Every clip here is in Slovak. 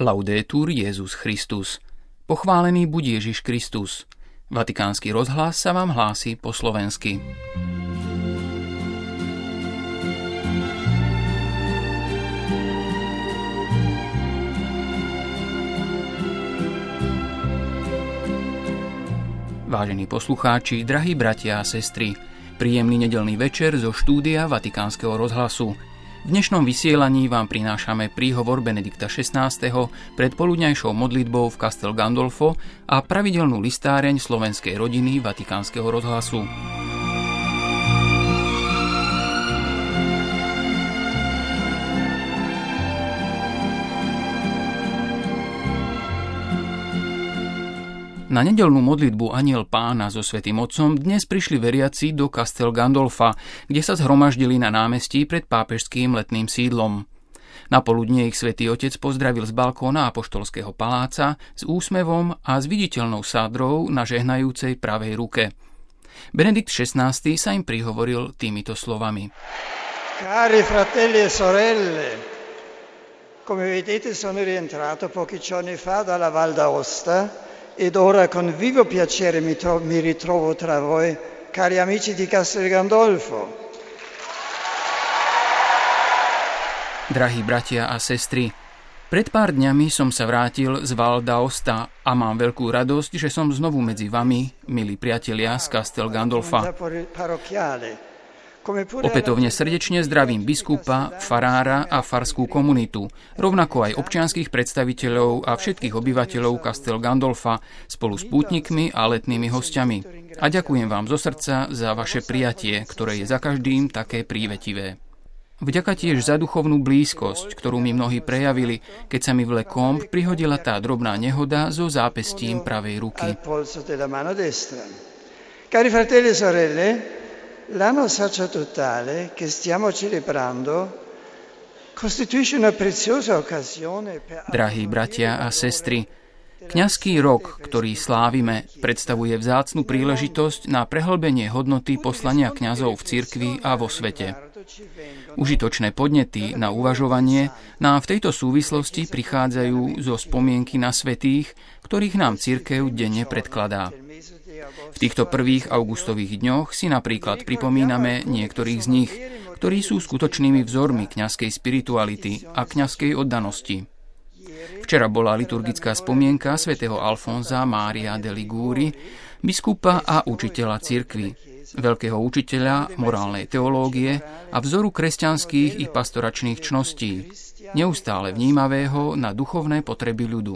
Laudetur Jesus Christus. Pochválený buď Ježiš Kristus. Vatikánsky rozhlas sa vám hlási po slovensky. Vážení poslucháči, drahí bratia a sestry, príjemný nedeľný večer zo štúdia Vatikánskeho rozhlasu. V dnešnom vysielaní vám prinášame príhovor Benedikta XVI. Pred poludňajšou modlitbou v Castel Gandolfo a pravidelnú listáreň slovenskej rodiny Vatikánskeho rozhlasu. Na nedeľnú modlitbu Anjel Pána so Svätým Otcom dnes prišli veriaci do Castel Gandolfa, kde sa zhromaždili na námestí pred pápežským letným sídlom. Na poludnie ich Svätý Otec pozdravil z balkóna Apoštolského paláca s úsmevom a s viditeľnou sádrou na žehnajúcej pravej ruke. Benedikt XVI. Sa im prihovoril týmito slovami. Cari fratelli e sorelle, come vedete sono rientrato pochi giorni fa dalla Val d'Aosta ed ora con vivo piacere mi ritrovo tra voi, cari amici di Castel Gandolfo. Drahí bratia a sestry, pred pár dňami som sa vrátil z Val d'Aosta a mám veľkú radosť, že som znovu medzi vami, milí priatelia z Castel Gandolfa. Opätovne srdečne zdravím biskupa, farára a farskú komunitu, rovnako aj občianskych predstaviteľov a všetkých obyvateľov Castel Gandolfa spolu s pútnikmi a letnými hostiami. A ďakujem vám zo srdca za vaše prijatie, ktoré je za každým také prívetivé. Vďaka tiež za duchovnú blízkosť, ktorú mi mnohí prejavili, keď sa mi v Le Combe prihodila tá drobná nehoda so zápestím pravej ruky. Cari fratelli e sorelle, l'anno sacerdotale che stiamo celebrando costituisce una preziosa occasione per... Drahí bratia a sestry, kňazský rok, ktorý slávime, predstavuje vzácnu príležitosť na prehlbenie hodnoty poslania kňazov v cirkvi a vo svete. Užitočné podnety na uvažovanie nám v tejto súvislosti prichádzajú zo spomienky na svätých, ktorých nám cirkev denne predkladá. V týchto prvých augustových dňoch si napríklad pripomíname niektorých z nich, ktorí sú skutočnými vzormi kňazskej spirituality a kňazskej oddanosti. Včera bola liturgická spomienka svätého Alfonza Mária de Liguri, biskupa a učiteľa cirkvi, veľkého učiteľa morálnej teológie a vzoru kresťanských i pastoračných čností, neustále vnímavého na duchovné potreby ľudu.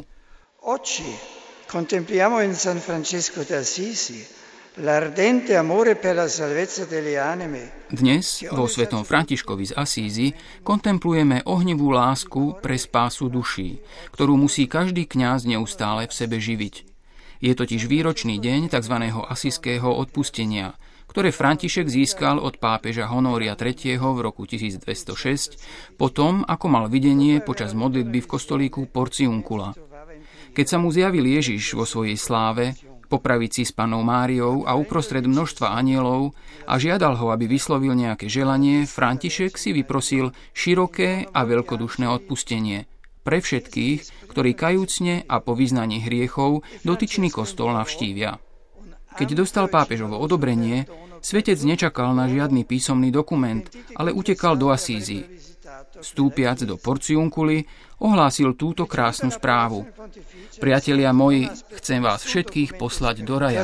Contempliamo in San Francesco d'Assisi l'ardente amore per la salvezza delle anime. Dnes vo svätom Františkovi z Asízy kontemplujeme ohnivú lásku pre spásu duší, ktorú musí každý kňaz neustále v sebe živiť. Je totiž výročný deň tzv. Asijského odpustenia, ktoré František získal od pápeža Honória III. V roku 1206, potom ako mal videnie počas modlitby v kostolíku Porciuncula. Keď sa mu zjavil Ježiš vo svojej sláve, po pravici s Pannou Máriou a uprostred množstva anjelov a žiadal ho, aby vyslovil nejaké želanie, František si vyprosil široké a veľkodušné odpustenie pre všetkých, ktorí kajúcne a po vyznaní hriechov dotyčný kostol navštívia. Keď dostal pápežovo odobrenie, svetec nečakal na žiadny písomný dokument, ale utekal do Asízy. Vstúpiac do Porciunculi, ohlásil túto krásnu správu. Priatelia moji, chcem vás všetkých poslať do raja.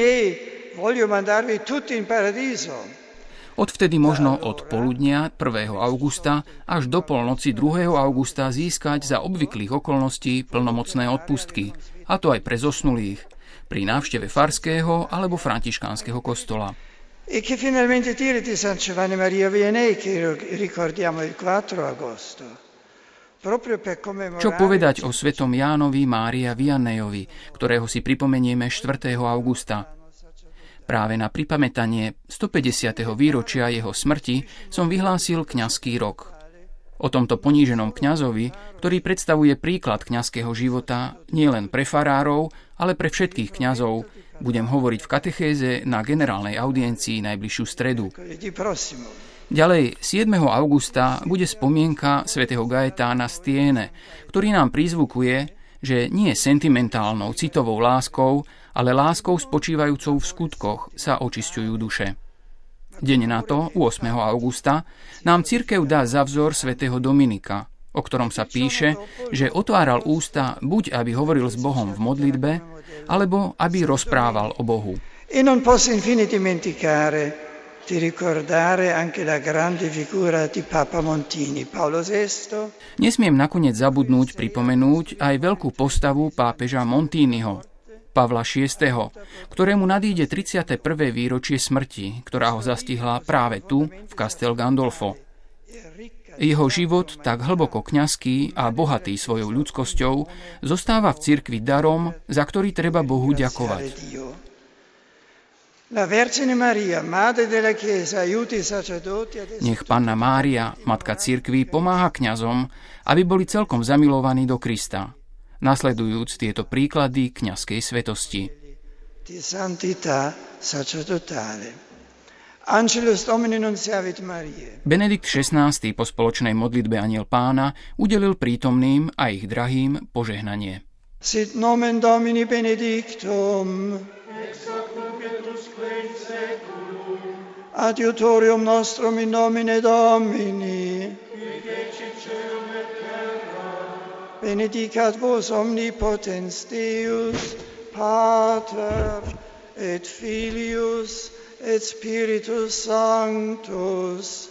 Odvtedy možno od poludnia 1. augusta až do polnoci 2. augusta získať za obvyklých okolností plnomocné odpustky, a to aj pre zosnulých, pri návšteve farského alebo františkánskeho kostola. E che finalmente dire di San Giovanni Maria Vianney che ricordiamo il 4 agosto. Čo povedať o svetom Jánovi Mária Viannejovi, ktorého si pripomenieme 4. augusta? Práve na pripamätanie 150. výročia jeho smrti som vyhlásil kňazský rok. O tomto poníženom kňazovi, ktorý predstavuje príklad kňazského života nielen pre farárov, ale pre všetkých kňazov, budem hovoriť v katechéze na generálnej audiencii najbližšiu stredu. Ďalej, 7. augusta bude spomienka svätého Gaetána z Thiene, ktorý nám prizvukuje, že nie sentimentálnou, citovou láskou, ale láskou spočívajúcou v skutkoch sa očisťujú duše. Deň na to, 8. augusta, nám cirkev dá za vzor svätého Dominika, o ktorom sa píše, že otváral ústa buď aby hovoril s Bohom v modlitbe, alebo aby rozprával o Bohu. E non posso infine dimenticare di ricordare anche la grande figura di Papa Montini, Paolo VI. Nesmiem nakoniec zabudnúť pripomenúť aj veľkú postavu pápeža Montiniho, Pavla VI., ktorému nadíde 31. výročie smrti, ktorá ho zastihla práve tu, v Castel Gandolfo. Jeho život, tak hlboko kňazský a bohatý svojou ľudskosťou, zostáva v cirkvi darom, za ktorý treba Bohu ďakovať. Nech Panna Mária, Matka cirkvi, pomáha kňazom, aby boli celkom zamilovaní do Krista, nasledujúc tieto príklady kňazskej svetosti. Benedikt XVI po spoločnej modlitbe Anjel Pána udelil prítomným a ich drahým požehnanie. Sit nomen Domini benedictum, adiutorium nostrum in nomine Domini, benedicat vos omnipotens Deus, Pater et Filius et Spiritus Sanctus.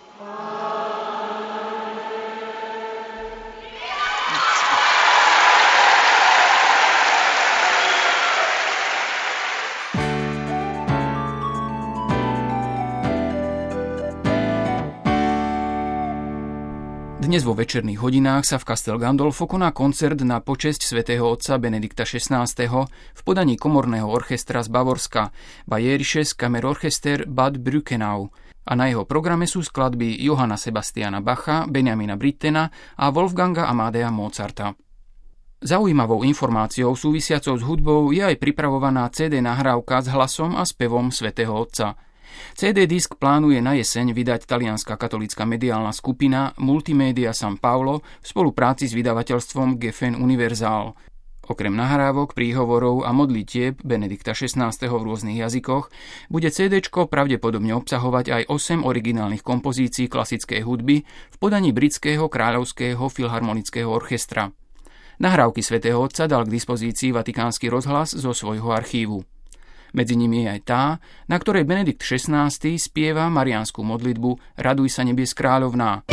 Dnes vo večerných hodinách sa v Castel Gandolfo koná koncert na počesť svätého otca Benedikta XVI. V podaní komorného orchestra z Bavorska Bayerisches Kammerorchester Bad Brückenau a na jeho programe sú skladby Johanna Sebastiana Bacha, Benjamina Brittena a Wolfganga Amadea Mozarta. Zaujímavou informáciou súvisiacou s hudbou je aj pripravovaná CD nahrávka s hlasom a spevom svätého otca. CD disk plánuje na jeseň vydať talianska katolícka mediálna skupina Multimedia San Paolo v spolupráci s vydavateľstvom Geffen Universal. Okrem nahrávok, príhovorov a modlitieb Benedikta XVI. V rôznych jazykoch bude CDčko pravdepodobne obsahovať aj 8 originálnych kompozícií klasickej hudby v podaní Britského kráľovského filharmonického orchestra. Nahrávky svätého otca dal k dispozícii Vatikánsky rozhlas zo svojho archívu. Medzi nimi je aj tá, na ktorej Benedikt XVI. Spieva mariánsku modlitbu Raduj sa nebies kráľovná.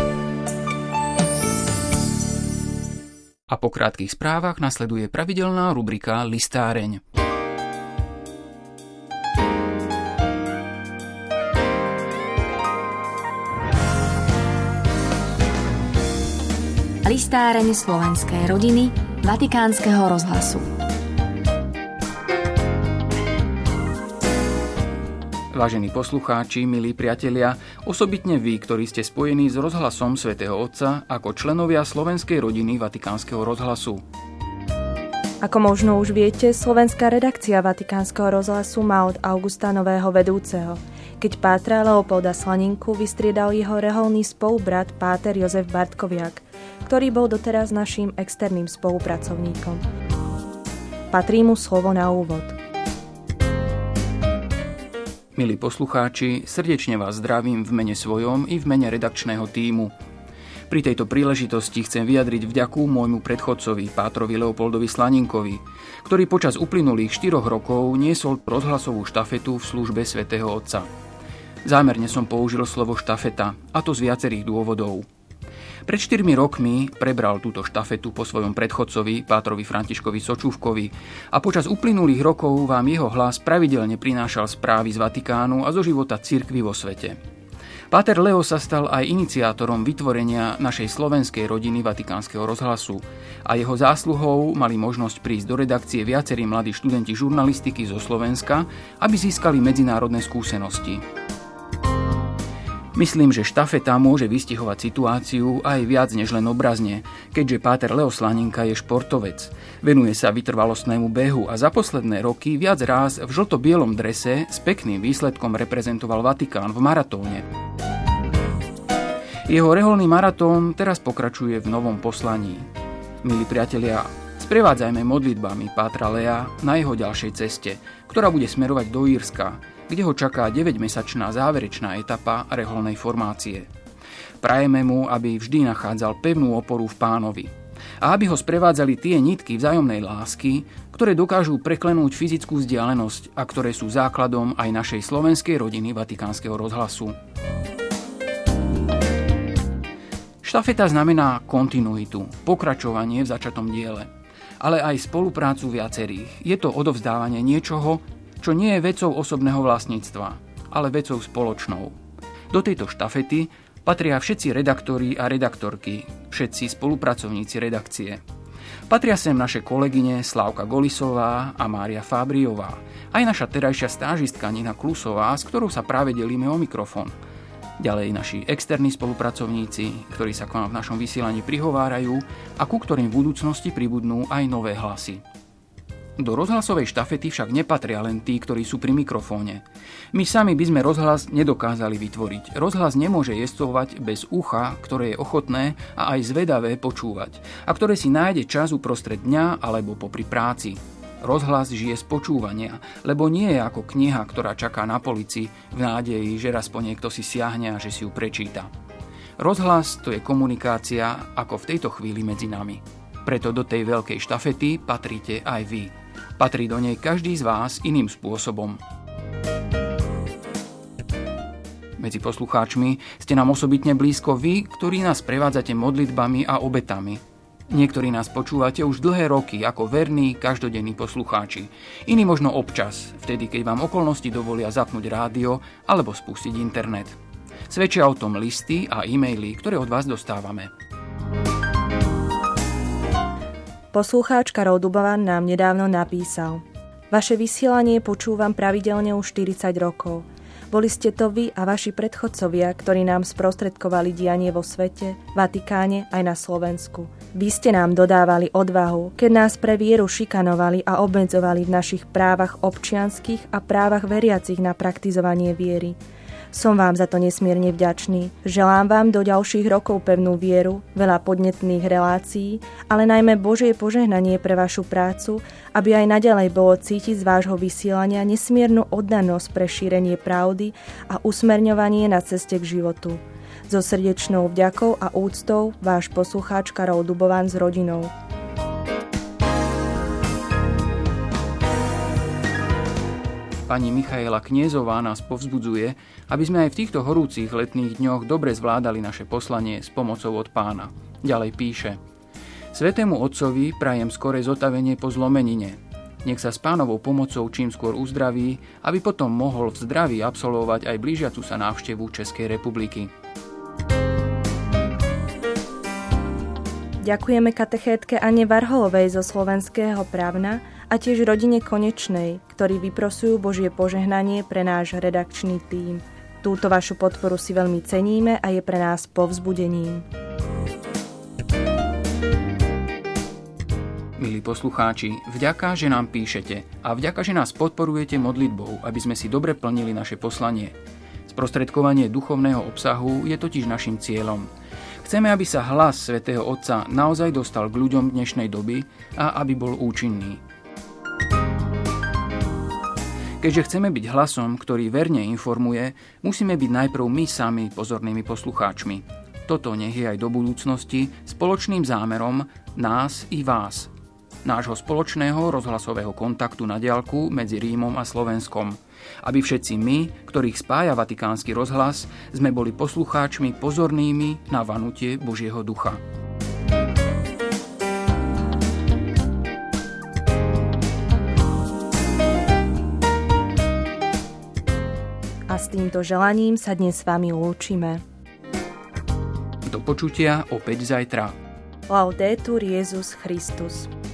A po krátkych správach nasleduje pravidelná rubrika Listáreň. Listáreň slovenskej rodiny Vatikánskeho rozhlasu. Vážení poslucháči, milí priatelia, osobitne vy, ktorí ste spojení s rozhlasom svätého Otca ako členovia slovenskej rodiny Vatikánskeho rozhlasu. Ako možno už viete, slovenská redakcia Vatikánskeho rozhlasu má od augusta nového vedúceho. Keď pátra Leopolda Slaninku vystriedal jeho reholný spolubrat páter Jozef Bartkoviak, ktorý bol doteraz naším externým spolupracovníkom. Patrí mu slovo na úvod. Milí poslucháči, srdečne vás zdravím v mene svojom i v mene redakčného tímu. Pri tejto príležitosti chcem vyjadriť vďaku môjmu predchodcovi, pátrovi Leopoldovi Slaninkovi, ktorý počas uplynulých 4 rokov niesol rozhlasovú štafetu v službe svätého Otca. Zámerne som použil slovo štafeta, a to z viacerých dôvodov. Pred 4 rokmi prebral túto štafetu po svojom predchodcovi, pátrovi Františkovi Sočúvkovi, a počas uplynulých rokov vám jeho hlas pravidelne prinášal správy z Vatikánu a zo života cirkvi vo svete. Páter Leo sa stal aj iniciátorom vytvorenia našej slovenskej rodiny Vatikánskeho rozhlasu a jeho zásluhou mali možnosť prísť do redakcie viacerí mladí študenti žurnalistiky zo Slovenska, aby získali medzinárodné skúsenosti. Myslím, že štafeta môže vystihovať situáciu aj viac než len obrazne, keďže páter Leo Slaninka je športovec. Venuje sa vytrvalostnému behu a za posledné roky viac ráz v žlto-bielom drese s pekným výsledkom reprezentoval Vatikán v maratóne. Jeho reholný maratón teraz pokračuje v novom poslaní. Milí priatelia, sprevádzajme modlitbami pátra Lea na jeho ďalšej ceste, ktorá bude smerovať do Írska, kde ho čaká 9-mesačná záverečná etapa reholnej formácie. Prajeme mu, aby vždy nachádzal pevnú oporu v Pánovi a aby ho sprevádzali tie nitky vzájomnej lásky, ktoré dokážu preklenúť fyzickú vzdialenosť a ktoré sú základom aj našej slovenskej rodiny Vatikánskeho rozhlasu. Štafeta znamená kontinuitu, pokračovanie v začatom diele, ale aj spoluprácu viacerých. Je to odovzdávanie niečoho, čo nie je vecou osobného vlastníctva, ale vecou spoločnou. Do tejto štafety patria všetci redaktori a redaktorky, všetci spolupracovníci redakcie. Patria sem naše kolegyne Slávka Golisová a Mária Fábriová, aj naša terajšia stážistka Nina Klusová, s ktorou sa práve delíme o mikrofón. Ďalej naši externí spolupracovníci, ktorí sa k vám v našom vysielaní prihovárajú a ku ktorým v budúcnosti pribudnú aj nové hlasy. Do rozhlasovej štafety však nepatria len tí, ktorí sú pri mikrofóne. My sami by sme rozhlas nedokázali vytvoriť. Rozhlas nemôže jestvovať bez ucha, ktoré je ochotné a aj zvedavé počúvať a ktoré si nájde čas uprostred dňa alebo popri práci. Rozhlas žije z počúvania, lebo nie je ako kniha, ktorá čaká na polici v nádeji, že raz po niekto si siahne a že si ju prečíta. Rozhlas to je komunikácia ako v tejto chvíli medzi nami. Preto do tej veľkej štafety patríte aj vy. Patrí do nej každý z vás iným spôsobom. Medzi poslucháčmi ste nám osobitne blízko vy, ktorí nás prevádzate modlitbami a obetami. Niektorí nás počúvate už dlhé roky ako verní, každodenní poslucháči. Iní možno občas, vtedy keď vám okolnosti dovolia zapnúť rádio alebo spustiť internet. Svedčia o tom listy a e-maily, ktoré od vás dostávame. Poslucháč Karol Dubovan nám nedávno napísal: Vaše vysielanie počúvam pravidelne už 40 rokov. Boli ste to vy a vaši predchodcovia, ktorí nám sprostredkovali dianie vo svete, Vatikáne aj na Slovensku. Vy ste nám dodávali odvahu, keď nás pre vieru šikanovali a obmedzovali v našich právach občianskych a právach veriacich na praktizovanie viery. Som vám za to nesmierne vďačný. Želám vám do ďalších rokov pevnú vieru, veľa podnetných relácií, ale najmä Božie požehnanie pre vašu prácu, aby aj naďalej bolo cítiť z vášho vysielania nesmiernu oddanosť pre šírenie pravdy a usmerňovanie na ceste k životu. So srdečnou vďakou a úctou váš poslucháč Karol Dubovan s rodinou. Pani Michaela Kniezová nás povzbudzuje, aby sme aj v týchto horúcich letných dňoch dobre zvládali naše poslanie s pomocou od Pána. Ďalej píše: Svätému Otcovi prajem skore zotavenie po zlomenine. Nech sa s Pánovou pomocou čím skôr uzdraví, aby potom mohol v zdraví absolvovať aj blížiacu sa návštevu Českej republiky. Ďakujeme katechétke Anne Varholovej zo Slovenského Pravna a tiež rodine Konečnej, ktorí vyprosujú Božie požehnanie pre náš redakčný tím. Túto vašu podporu si veľmi ceníme a je pre nás povzbudením. Milí poslucháči, vďaka, že nám píšete a vďaka, že nás podporujete modlitbou, aby sme si dobre plnili naše poslanie. Sprostredkovanie duchovného obsahu je totiž našim cieľom. Chceme, aby sa hlas svätého Otca naozaj dostal k ľuďom dnešnej doby a aby bol účinný. Keďže chceme byť hlasom, ktorý verne informuje, musíme byť najprv my sami pozornými poslucháčmi. Toto nech je aj do budúcnosti spoločným zámerom nás i vás. Nášho spoločného rozhlasového kontaktu na diaľku medzi Rímom a Slovenskom. Aby všetci my, ktorých spája Vatikánsky rozhlas, sme boli poslucháčmi pozornými na vanutie Božieho ducha. A s týmto želaním sa dnes s vami lúčime. Do počutia opäť zajtra. Laudetur Jesus Christus.